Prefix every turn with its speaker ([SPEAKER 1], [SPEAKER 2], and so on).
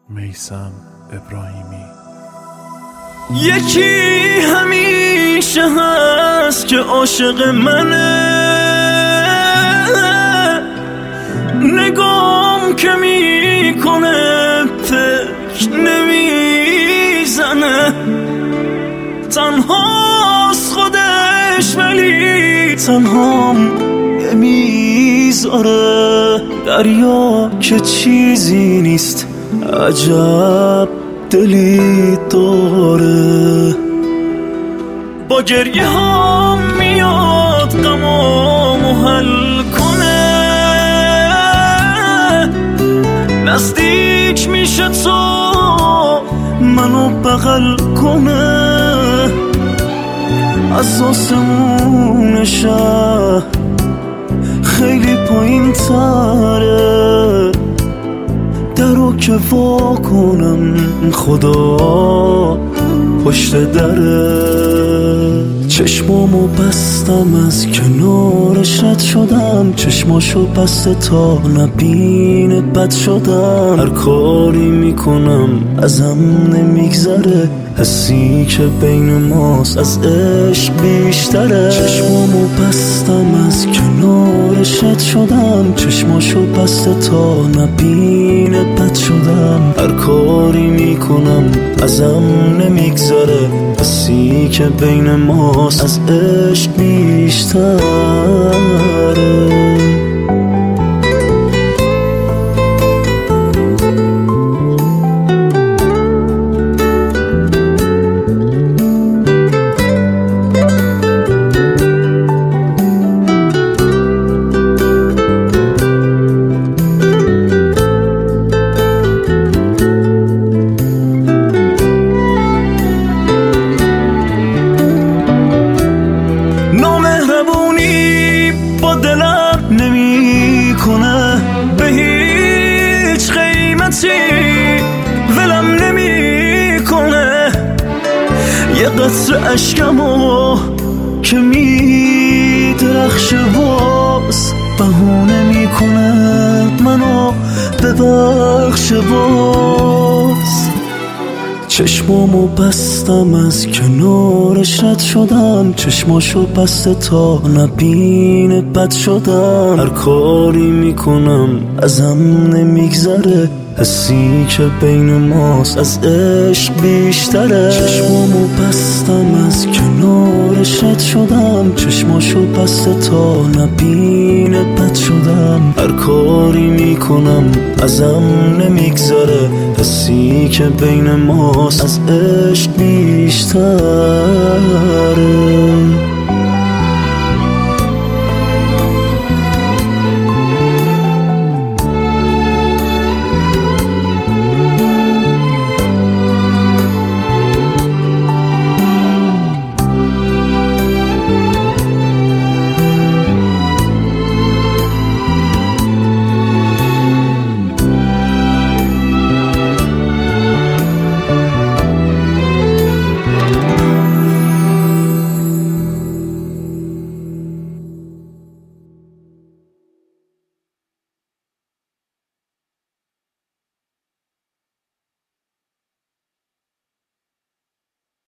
[SPEAKER 1] میثم ابراهیمی.
[SPEAKER 2] یکی همیشه هست که عاشق منه، نگام که میکنه فکر نمیزنه، تنهاست خودش ولی تنهام نمیذاره. دریا که چیزی نیست عجب دلی داره، با گریه ها میاد غمامو حل کنه، نزدیک میشه تو منو بغل کنه، از آسمون شهر خیلی پایین تره، درو که وا کنم خدا پشت دره. چشمامو بستم از کنارش رد شدم، چشماشو بسته تا نبینه بد شدم، هر کاری میکنم ازم نمیگذره، حسی که بین ماست از عشق بیشتره. چشمامو بستم از کنارش رد شدم، چشماشو بسته تا نبینه بد شدم، هر کاری میکنم ازم نمیگذره، حسی که بین ماست از عشق بیشتره. نامهربونی با دلم نمی کنه، به هیچ قیمتی ولم نمی کنه، یه قطره اشکمو که می درخشه باز بهونه می کنه، منو ببخشه باز. چشمامو بستم از کنارش رد شدم، چشماشو بسته تا نبینه بد شدم، هر کاری میکنم ازم نمیگذره، حسی که بین ماست از عشق بیشتره. چشمامو بستم از کنارش رد شدم، چشماشو بسته تا نبینه بد شدم، هر کاری میکنم ازم نمیگذره، حسی که بین ماست از عشق بیشتره.